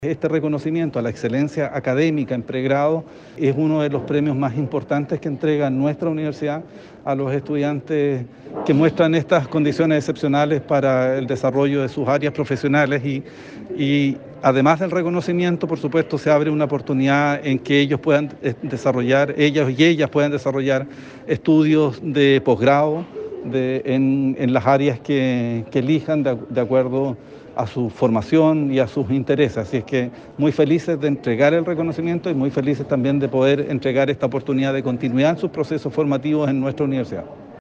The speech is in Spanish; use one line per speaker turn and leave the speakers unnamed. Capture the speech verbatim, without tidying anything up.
Este reconocimiento a la excelencia académica en pregrado es uno de los premios más importantes que entrega nuestra universidad a los estudiantes que muestran estas condiciones excepcionales para el desarrollo de sus áreas profesionales y, y además del reconocimiento, por supuesto, se abre una oportunidad en que ellos puedan desarrollar, ellos y ellas puedan desarrollar estudios de posgrado de, en, en las áreas que, que elijan de, de acuerdo a su formación y a sus intereses. Así es que muy felices de entregar el reconocimiento y muy felices también de poder entregar esta oportunidad de continuidad en sus procesos formativos en nuestra universidad.